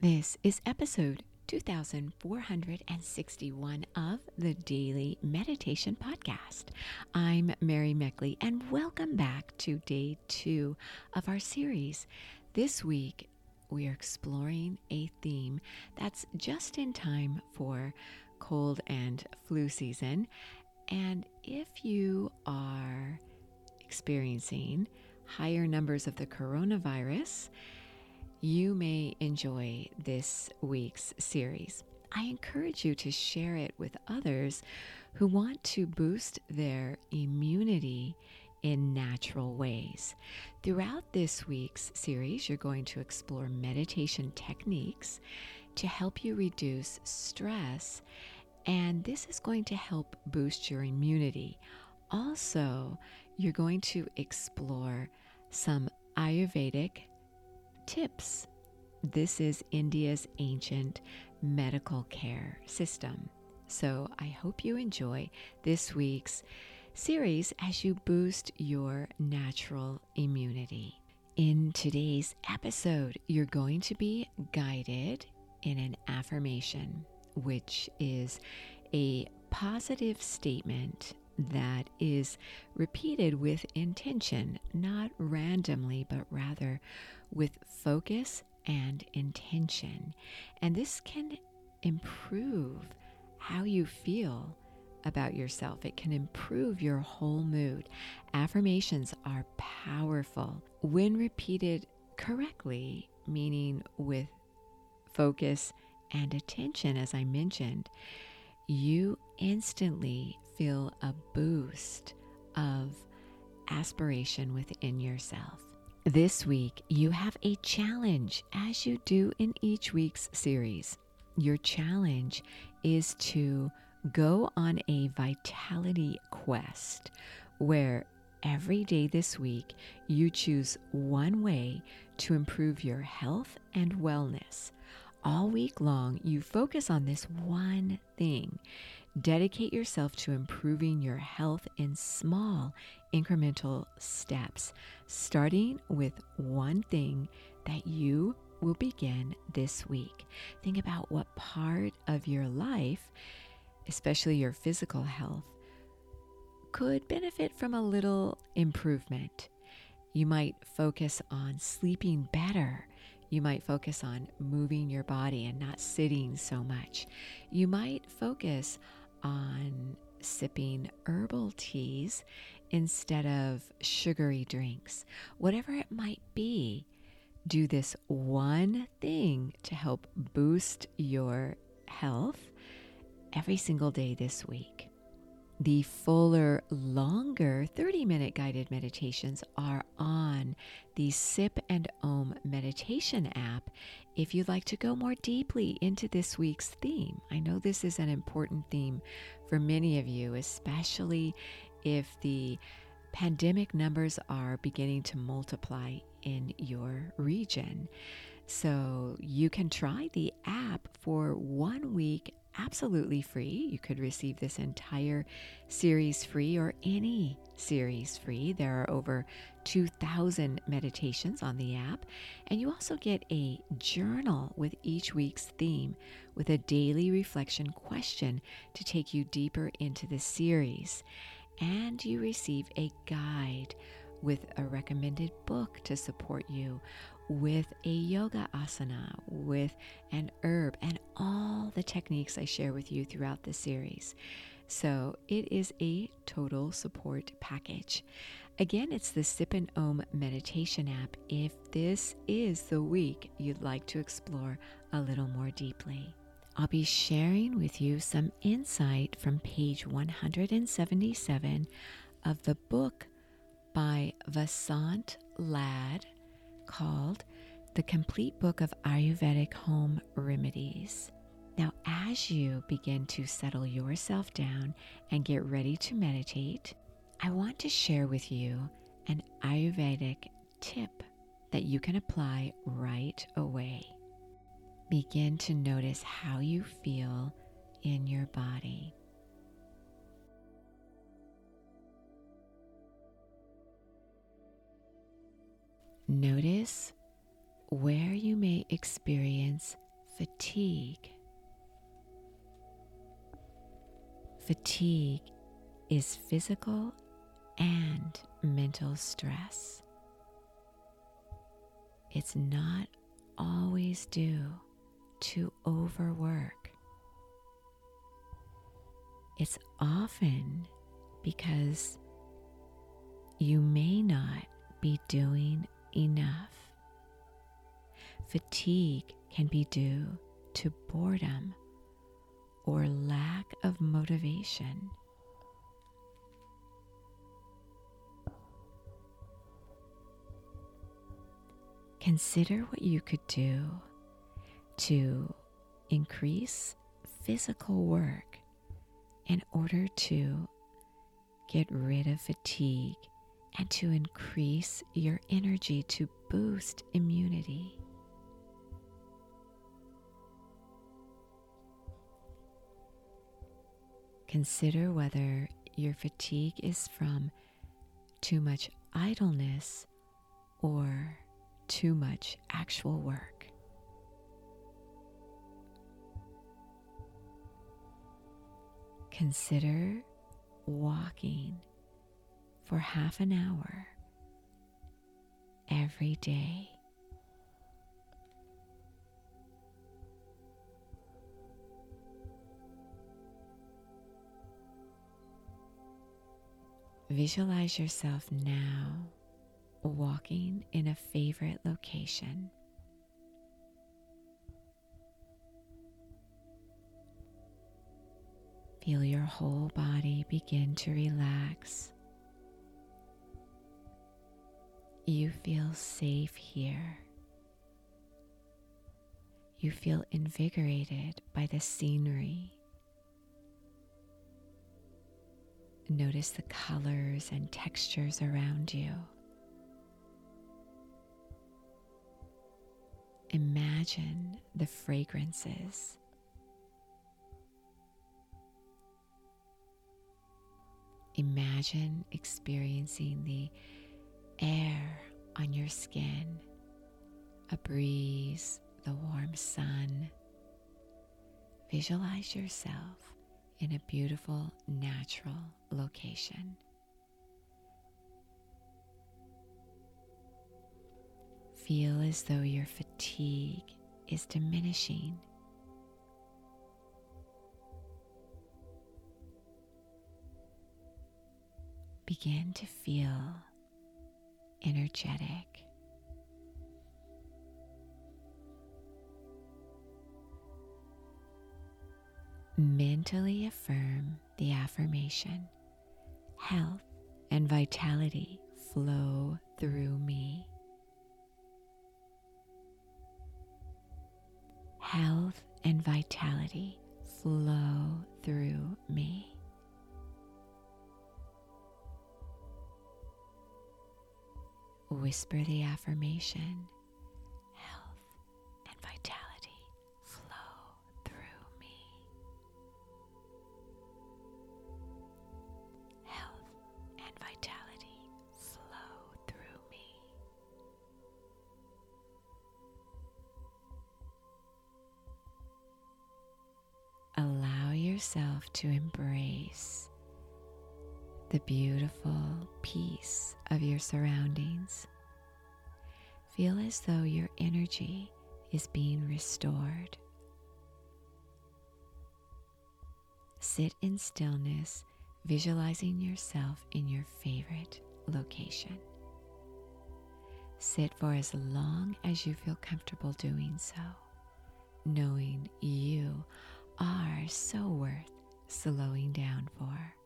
This is episode 2461 of the Daily Meditation Podcast. I'm Mary Meckley, and welcome back to day 2 of our series. This week, we are exploring a theme that's just in time for cold and flu season. And if you are experiencing higher numbers of the coronavirus, you may enjoy this week's series. I encourage you to share it with others who want to boost their immunity in natural ways. Throughout this week's series, you're going to explore meditation techniques to help you reduce stress, and this is going to help boost your immunity. Also, you're going to explore some Ayurvedic tips. This is India's ancient medical care system. So I hope you enjoy this week's series as you boost your natural immunity. In today's episode, you're going to be guided in an affirmation, which is a positive statement that is repeated with intention, not randomly, but rather with focus and intention. And this can improve how you feel about yourself. It can improve your whole mood. Affirmations are powerful when repeated correctly, meaning with focus and attention, as I mentioned. You instantly feel a boost of aspiration within yourself. This week, you have a challenge, as you do in each week's series. Your challenge is to go on a vitality quest where every day this week you choose one way to improve your health and wellness. All week long, you focus on this one thing. Dedicate yourself to improving your health in small, incremental steps, starting with one thing that you will begin this week. Think about what part of your life, especially your physical health, could benefit from a little improvement. You might focus on sleeping better. You might focus on moving your body and not sitting so much. You might focus on sipping herbal teas instead of sugary drinks. Whatever it might be, do this one thing to help boost your health every single day this week. The fuller, longer 30-minute guided meditations are on the Sip and Om meditation app if you'd like to go more deeply into this week's theme. I know this is an important theme for many of you, especially if the pandemic numbers are beginning to multiply in your region. So you can try the app for 1 week absolutely free. You could receive this entire series free or any series free. There are over 2,000 meditations on the app. And you also get a journal with each week's theme with a daily reflection question to take you deeper into the series. And you receive a guide with a recommended book to support you, with a yoga asana, with an herb, and all the techniques I share with you throughout the series. So it is a total support package. Again, it's the Sip and Om meditation app if this is the week you'd like to explore a little more deeply. I'll be sharing with you some insight from page 177 of the book by Vasant Lad called The Complete Book of Ayurvedic Home Remedies. Now, as you begin to settle yourself down and get ready to meditate, I want to share with you an Ayurvedic tip that you can apply right away. Begin to notice how you feel in your body. Notice where you may experience fatigue. Fatigue is physical and mental stress. It's not always due to overwork. It's often because you may not be doing enough. Fatigue can be due to boredom or lack of motivation. Consider what you could do to increase physical work in order to get rid of fatigue and to increase your energy to boost immunity. Consider whether your fatigue is from too much idleness or too much actual work. Consider walking for half an hour every day. Visualize yourself now walking in a favorite location. Feel your whole body begin to relax. You feel safe here. You feel invigorated by the scenery. Notice the colors and textures around you. Imagine the fragrances. Imagine experiencing the air on your skin, a breeze, the warm sun. Visualize yourself in a beautiful, natural location. Feel as though your fatigue is diminishing. Begin to feel energetic. Mentally affirm the affirmation, health and vitality flow through me. Health and vitality flow through me. Whisper the affirmation, health and vitality flow through me. Health and vitality flow through me. Allow yourself to embrace the beautiful peace of your surroundings. Feel as though your energy is being restored. Sit in stillness, visualizing yourself in your favorite location. Sit for as long as you feel comfortable doing so, knowing you are so worth slowing down for.